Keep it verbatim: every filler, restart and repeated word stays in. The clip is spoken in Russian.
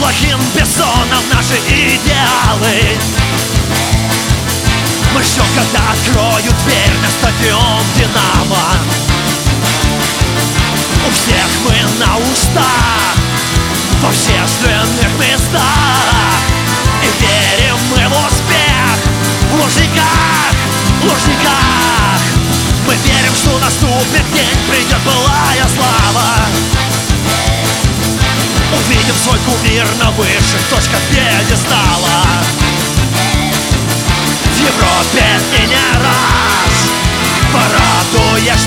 плохим бессоном наши идеалы. Мы ждем, когда откроют дверь на стадион «Динамо». У всех мы на устах, в общественных местах, и верим мы в успех в Лужниках, в Лужниках. Мы верим, что наступит день, придет былая слава. Увидим свой кумир на высших точках пьедестала. В Европе и не раз порадуешь